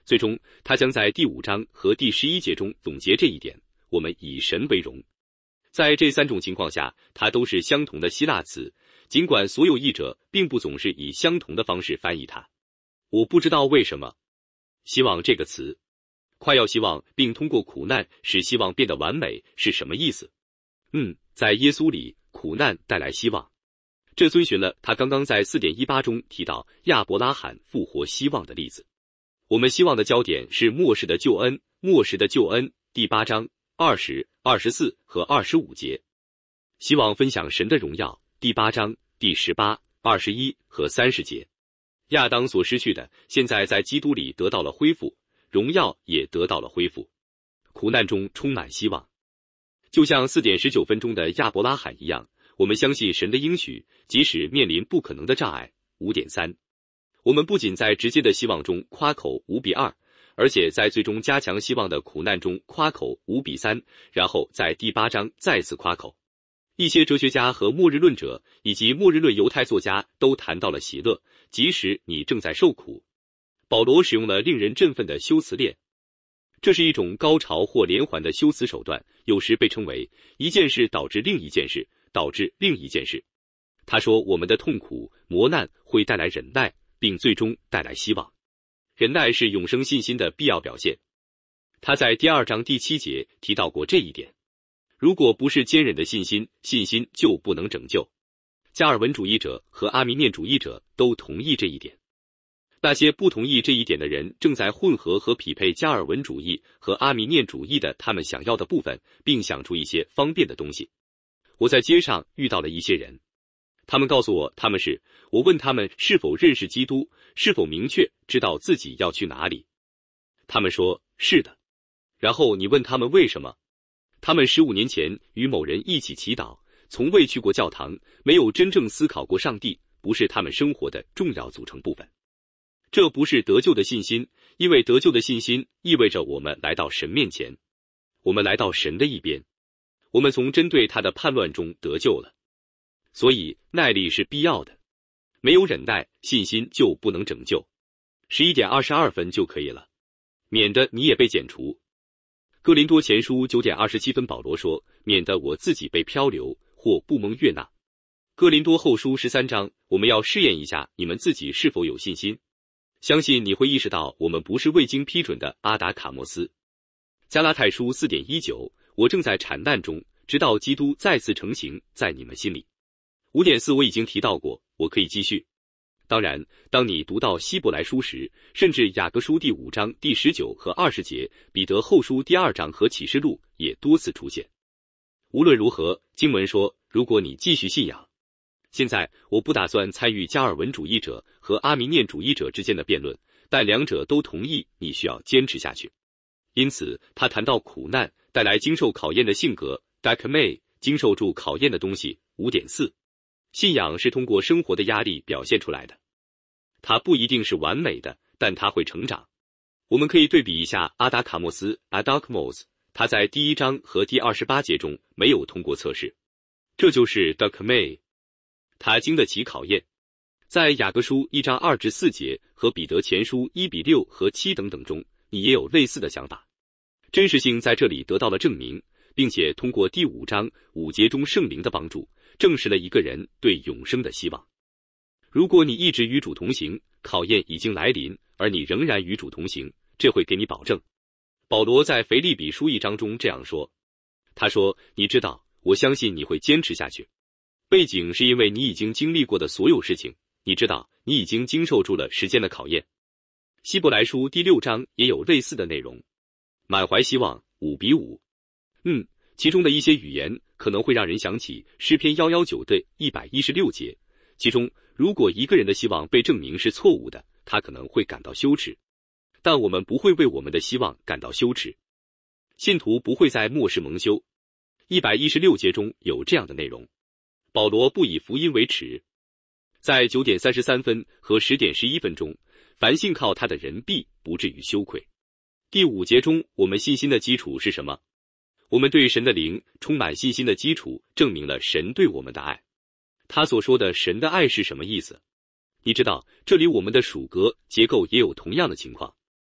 最终，他将在第五章和第十一节中总结这一点：我们以神为荣。在这三种情况下，它都是相同的希腊词，尽管所有译者并不总是以相同的方式翻译它。我不知道为什么。希望这个词，快要希望并通过苦难使希望变得完美是什么意思？嗯，在耶稣里，苦难带来希望。这遵循了他刚刚在 四点一八 中提到亚伯拉罕复活希望的例子。我们希望的焦点是末世的救恩，末世的救恩，第八章二十、二十四和二十五节。希望分享神的荣耀，第八章第十八、二十一和三十节。亚当所失去的，现在在基督里得到了恢复，荣耀也得到了恢复。苦难中充满希望，就像 四点十九 分钟的亚伯拉罕一样，我们相信神的应许，即使面临不可能的障碍。五点三。我们不仅在直接的希望中夸口五比二，而且在最终加强希望的苦难中夸口五比三，然后在第八章再次夸口。一些哲学家和末日论者以及末日论犹太作家都谈到了喜乐，即使你正在受苦。保罗使用了令人振奋的修辞链，这是一种高潮或连环的修辞手段，有时被称为一件事导致另一件事，导致另一件事。他说我们的痛苦、磨难会带来忍耐，并最终带来希望。忍耐是永生信心的必要表现。他在第二章第七节提到过这一点。如果不是坚忍的信心，信心就不能拯救。加尔文主义者和阿弥念主义者都同意这一点。那些不同意这一点的人正在混合和匹配加尔文主义和阿弥念主义的他们想要的部分，并想出一些方便的东西。我在街上遇到了一些人，他们告诉我他们是，我问他们是否认识基督，是否明确知道自己要去哪里。他们说是的。然后你问他们为什么？他们十五年前与某人一起祈祷，从未去过教堂，没有真正思考过上帝，不是他们生活的重要组成部分。这不是得救的信心，因为得救的信心意味着我们来到神面前，我们来到神的一边，我们从针对他的叛乱中得救了。所以耐力是必要的，没有忍耐，信心就不能拯救。十一点二十二分就可以了，免得你也被剪除。哥林多前书 九点二十七 分，保罗说，免得我自己被漂流或不蒙悦纳。哥林多后书十三章，我们要试验一下你们自己是否有信心。相信你会意识到我们不是未经批准的阿达卡莫斯。加拉太书 四点一九，我正在产难中，直到基督再次成形在你们心里。五点四 我已经提到过，我可以继续。当然，当你读到希伯来书时，甚至雅各书第五章第十九和二十节，彼得后书第二章和启示录也多次出现。无论如何，经文说，如果你继续信仰。现在我不打算参与加尔文主义者和阿弥念主义者之间的辩论，但两者都同意你需要坚持下去。因此，他谈到苦难带来经受考验的性格 ，dakmai 经受住考验的东西。五点四，信仰是通过生活的压力表现出来的。它不一定是完美的，但它会成长。我们可以对比一下阿达卡莫斯 Adakmos， 他在第一章和第二十八节中没有通过测试，这就是 dakmai， 他经得起考验。在雅各书一章二至四节和彼得前书一比六和七等等中，你也有类似的想法。真实性在这里得到了证明，并且通过第五章五节中圣灵的帮助，证实了一个人对永生的希望。如果你一直与主同行，考验已经来临，而你仍然与主同行，这会给你保证。保罗在腓立比书一章中这样说，他说，你知道，我相信你会坚持下去。背景是因为你已经经历过的所有事情，你知道，你已经经受住了时间的考验。希伯来书第六章也有类似的内容。满怀希望，五比五。嗯，其中的一些语言可能会让人想起诗篇一一九的一百一十六节，其中如果一个人的希望被证明是错误的，他可能会感到羞耻。但我们不会为我们的希望感到羞耻。信徒不会在末世蒙羞。一百一十六节中有这样的内容。保罗不以福音为耻。在九点三十三分和十点十一分中，凡信靠他的人必不至于羞愧。第五节中，我们信心的基础是什么？我们对神的灵充满信心的基础，证明了神对我们的爱。他所说的神的爱是什么意思？你知道，这里我们的属格结构也有同样的情况。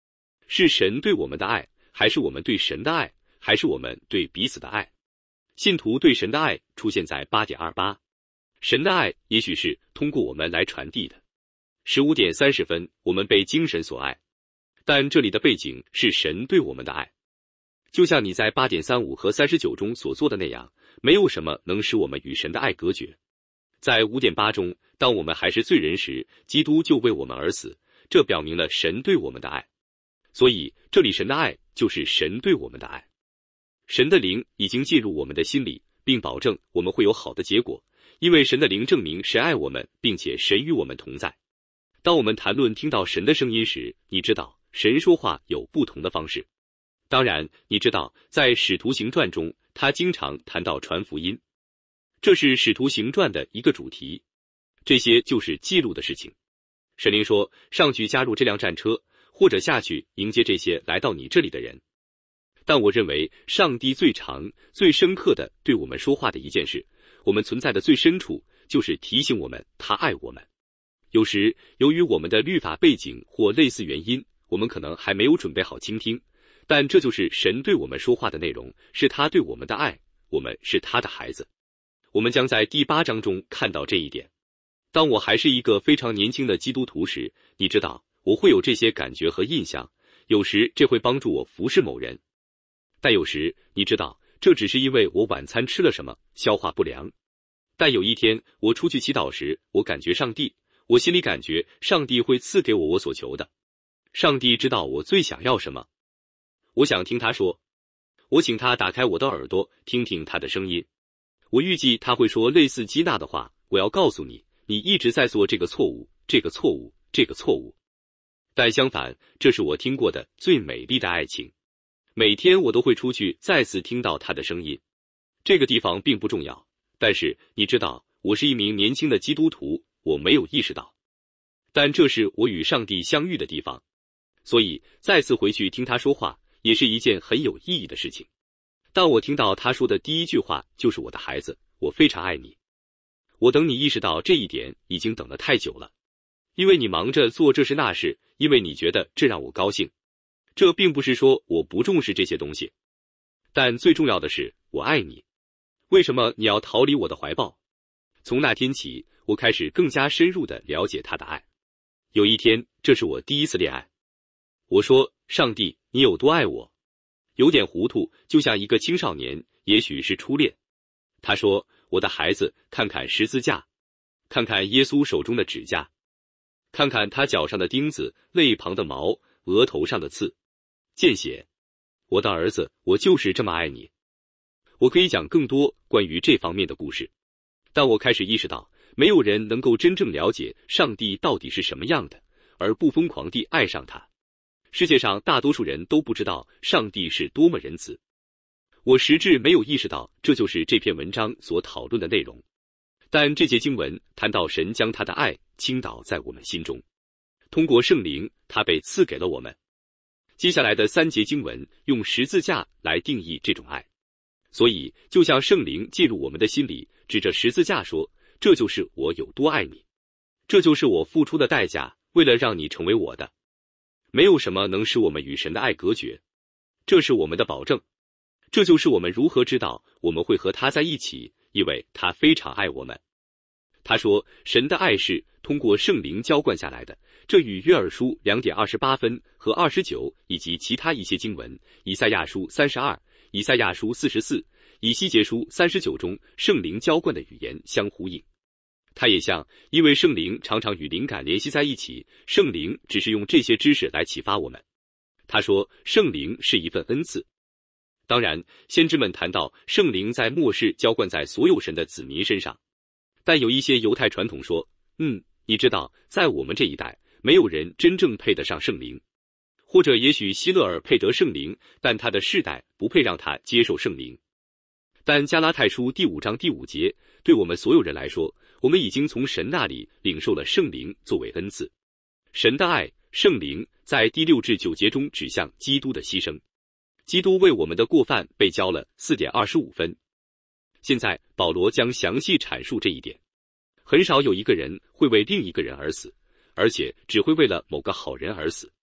是神对我们的爱，还是我们对神的爱，还是我们对彼此的爱？信徒对神的爱出现在 八点二八， 神的爱也许是通过我们来传递的。十五点三十分，我们被精神所爱，但这里的背景是神对我们的爱。就像你在 八点三五 和三十九中所做的那样，没有什么能使我们与神的爱隔绝。在 五点八 中，当我们还是罪人时，基督就为我们而死，这表明了神对我们的爱。所以这里神的爱就是神对我们的爱。神的灵已经进入我们的心里，并保证我们会有好的结果，因为神的灵证明神爱我们，并且神与我们同在。当我们谈论听到神的声音时，你知道神说话有不同的方式。当然，你知道在使徒行传中，他经常谈到传福音，这是使徒行传的一个主题。这些就是记录的事情。神灵说，上去加入这辆战车，或者下去迎接这些来到你这里的人。但我认为上帝最长、最深刻的对我们说话的一件事，我们存在的最深处，就是提醒我们他爱我们。有时由于我们的律法背景或类似原因，我们可能还没有准备好倾听，但这就是神对我们说话的内容，是他对我们的爱，我们是他的孩子。我们将在第八章中看到这一点。当我还是一个非常年轻的基督徒时，你知道我会有这些感觉和印象，有时这会帮助我服侍某人。但有时，你知道，这只是因为我晚餐吃了什么，消化不良。但有一天，我出去祈祷时，我感觉上帝，我心里感觉上帝会赐给我我所求的。上帝知道我最想要什么。我想听他说。我请他打开我的耳朵，听听他的声音。我预计他会说类似基纳的话，我要告诉你，你一直在做这个错误，这个错误，这个错误。但相反，这是我听过的最美丽的爱情。每天我都会出去再次听到他的声音。这个地方并不重要，但是你知道，我是一名年轻的基督徒，我没有意识到。但这是我与上帝相遇的地方，所以再次回去听他说话，也是一件很有意义的事情。当我听到他说的第一句话就是我的孩子，我非常爱你。我等你意识到这一点已经等得太久了，因为你忙着做这事那事，因为你觉得这让我高兴。这并不是说我不重视这些东西，但最重要的是我爱你。为什么你要逃离我的怀抱？从那天起，我开始更加深入地了解他的爱。有一天，这是我第一次恋爱。我说，上帝，你有多爱我？有点糊涂，就像一个青少年，也许是初恋。他说，我的孩子，看看十字架，看看耶稣手中的指甲，看看他脚上的钉子，肋旁的毛，额头上的刺，见血。我的儿子，我就是这么爱你。我可以讲更多关于这方面的故事，但我开始意识到，没有人能够真正了解上帝到底是什么样的，而不疯狂地爱上他。世界上大多数人都不知道上帝是多么仁慈。我实质没有意识到这就是这篇文章所讨论的内容。但这节经文谈到神将他的爱倾倒在我们心中，通过圣灵，他被赐给了我们。接下来的三节经文用十字架来定义这种爱。所以，就像圣灵进入我们的心里，指着十字架说，这就是我有多爱你，这就是我付出的代价，为了让你成为我的。没有什么能使我们与神的爱隔绝，这是我们的保证。这就是我们如何知道我们会和他在一起，因为他非常爱我们。他说，神的爱是通过圣灵浇灌下来的，这与约珥书两点二十八分和二十九以及其他一些经文，以赛亚书三十二、以赛亚书四十四、以西结书三十九中圣灵浇灌的语言相呼应。它也像，因为圣灵常常与灵感联系在一起，圣灵只是用这些知识来启发我们。他说，圣灵是一份恩赐。当然，先知们谈到圣灵在末世浇灌在所有神的子民身上，但有一些犹太传统说，嗯，你知道，在我们这一代，没有人真正配得上圣灵，或者也许希勒尔配得圣灵，但他的世代不配让他接受圣灵。但加拉太书第五章第五节，对我们所有人来说，我们已经从神那里领受了圣灵作为恩赐。神的爱，圣灵，在第六至九节中指向基督的牺牲。基督为我们的过犯被交了 四点二十五分。现在保罗将详细阐述这一点。很少有一个人会为另一个人而死，而且只会为了某个好人而死。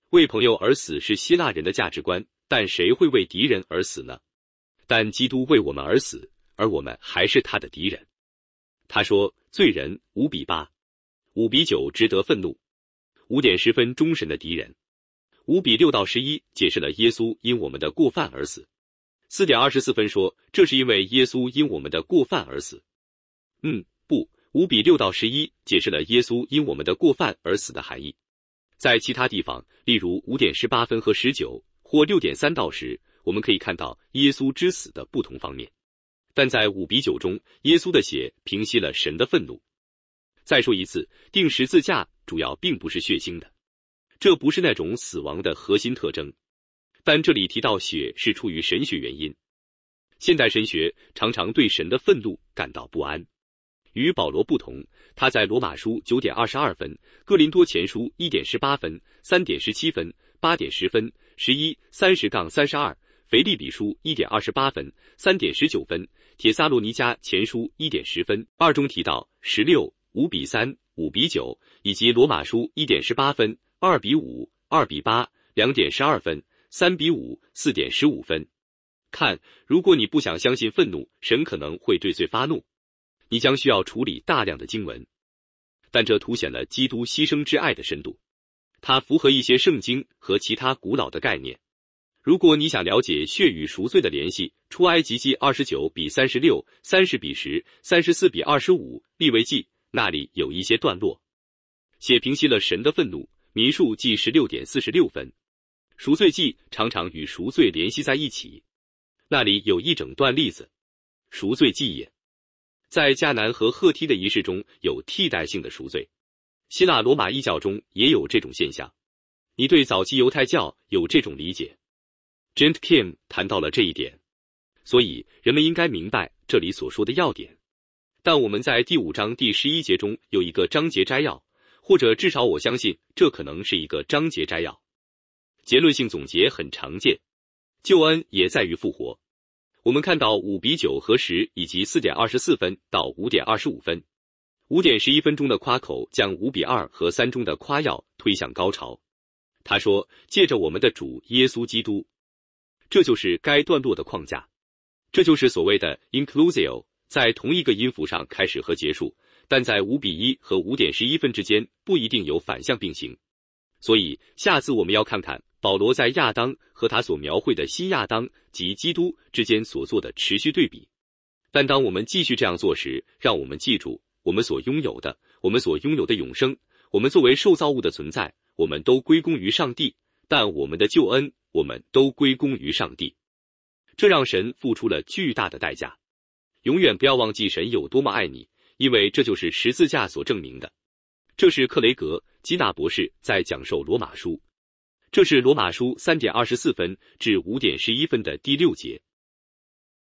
为朋友而死是希腊人的价值观，但谁会为敌人而死呢？但基督为我们而死，而我们还是他的敌人。他说，罪人五比八，五比九值得愤怒。五点十分忠神的敌人。五比六到十一解释了耶稣因我们的过犯而死。四点二十四分说，这是因为耶稣因我们的过犯而死。嗯，不，五比六到十一解释了耶稣因我们的过犯而死的含义。在其他地方，例如五点十八分和十九或六点三到十，我们可以看到耶稣之死的不同方面。但在五比九中，耶稣的血平息了神的愤怒。再说一次，钉十字架主要并不是血腥的，这不是那种死亡的核心特征。但这里提到血是出于神学原因。现代神学常常对神的愤怒感到不安。与保罗不同，他在罗马书九点二十二分、哥林多前书一点十八分、三点十七分、八点十分、十一、三十杠三十二、腓立比书一点二十八分、三点十九分、帖撒罗尼迦前书一点十分二中提到十六、五比三、五比九，以及罗马书一点十八分、二比五、二比八、两点十二分、三比五、四点十五分。看，如果你不想相信愤怒，神可能会对罪发怒，你将需要处理大量的经文。但这凸显了基督牺牲之爱的深度，它符合一些圣经和其他古老的概念。如果你想了解血与赎罪的联系，出埃及记二十九比三十六、三十比十、三十四比二十五、利未记那里有一些段落。血平息了神的愤怒，民数记十六点四十六分。赎罪记常常与赎罪联系在一起，那里有一整段例子。赎罪记也。在迦南和赫梯的仪式中有替代性的赎罪，希腊罗马异教中也有这种现象。你对早期犹太教有这种理解。Gent Kim 谈到了这一点，所以人们应该明白这里所说的要点。但我们在第五章第十一节中有一个章节摘要，或者至少我相信这可能是一个章节摘要。结论性总结很常见，救恩也在于复活。我们看到五比九和十以及四点二十四分到五点二十五分，五点十一分钟的夸口将五比二和三中的夸耀推向高潮。他说，借着我们的主耶稣基督，这就是该段落的框架，这就是所谓的 inclusio， 在同一个音符上开始和结束，但在五比一和五点十一分之间不一定有反向并行。所以下次我们要看看保罗在亚当和他所描绘的新亚当及基督之间所做的持续对比。但当我们继续这样做时，让我们记住，我们所拥有的，我们所拥有的永生，我们作为受造物的存在，我们都归功于上帝，但我们的救恩，我们都归功于上帝。这让神付出了巨大的代价。永远不要忘记神有多么爱你，因为这就是十字架所证明的。这是克雷格基纳博士在讲授罗马书。这是罗马书三点二十四分至五点十一分的第六节。